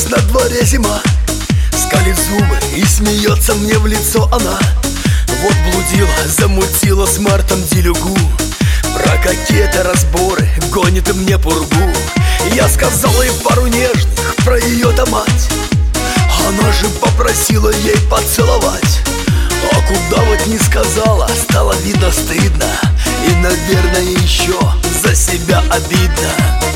на дворе зима, скалит зубы и смеется мне в лицо она. Вот блудила, замутила с Мартом делюгу, про какие-то разборы гонит мне пургу. Я сказал ей пару нежных про ее-то мать, она же попросила ей поцеловать. А куда вот не сказала, стало видно стыдно, и, наверное, еще за себя обидно.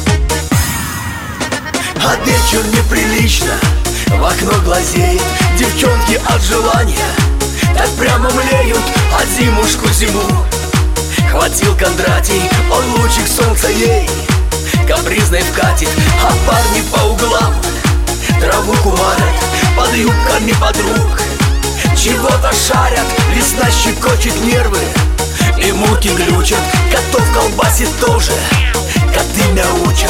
А вечер неприлично, в окно глазеет, девчонки от желания так прямо млеют, а зимушку зиму хватил Кондратий, он лучик солнца ей капризной вкатит. А парни по углам траву кумарят, под юбками подруг чего-то шарят. Весна щекочет нервы и муки глючат, котов колбасит тоже, коты мяучат.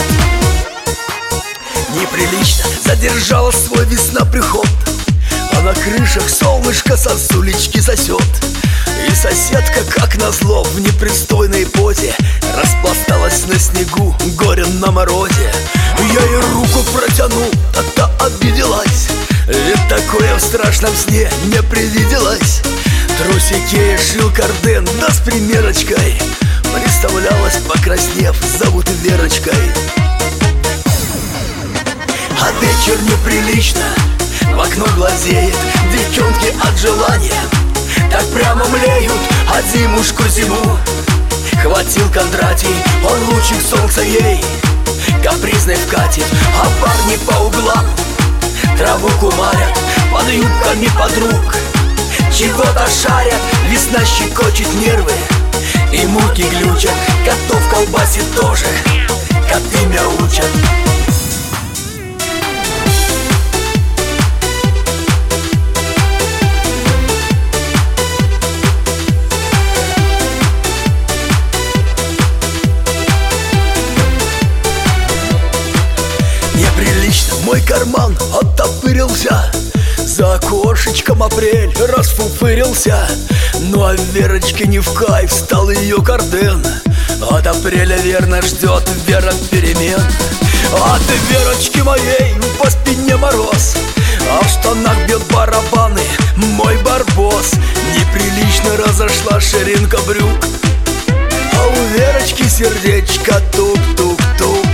Неприлично задержала свой весна приход, а на крышах солнышко сосулечки сосет. И соседка, как назло, в непристойной позе распласталась на снегу, горе на морозе. Я ей руку протянул, а та обиделась, ведь такое в страшном сне не привиделось. Трусики ей шил Карден, да с примерочкой представлялась, покраснев, зовут Верочкой. А вечер неприлично, в окно глазеет, девчонки от желания так прямо млеют, а зимушку зиму хватил Кондратий, он лучик солнца ей капризной вкатит. А парни по углам траву кумарят, под юбками подруг чего-то шарят. Весна щекочет нервы и муки глючат, котов колбасит тоже, коты мяучат. Неприлично мой карман оттопырился, за окошечком апрель расфуфырился. Ну а Верочке не в кайф стал ее Карден, от апреля верно ждет Вера перемен. От Верочки моей по спине мороз, а в штанах бьет барабаны мой барбос. Неприлично разошла ширинка брюк, а у Верочки сердечко тук-тук-тук.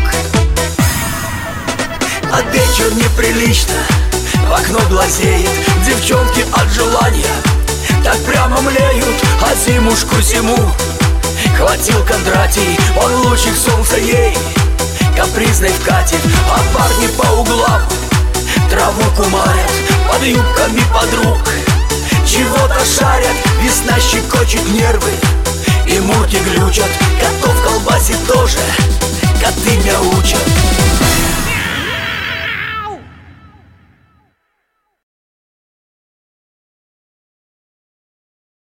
А вечер неприлично, в окно глазеет, девчонки от желания так прямо млеют, а зимушку зиму хватил Кондратий, он лучик солнца ей капризной вкатит. А парни по углам траву кумарят, под юбками подруг чего-то шарят. Весна щекочет нервы и муки глючат, котов колбасит тоже,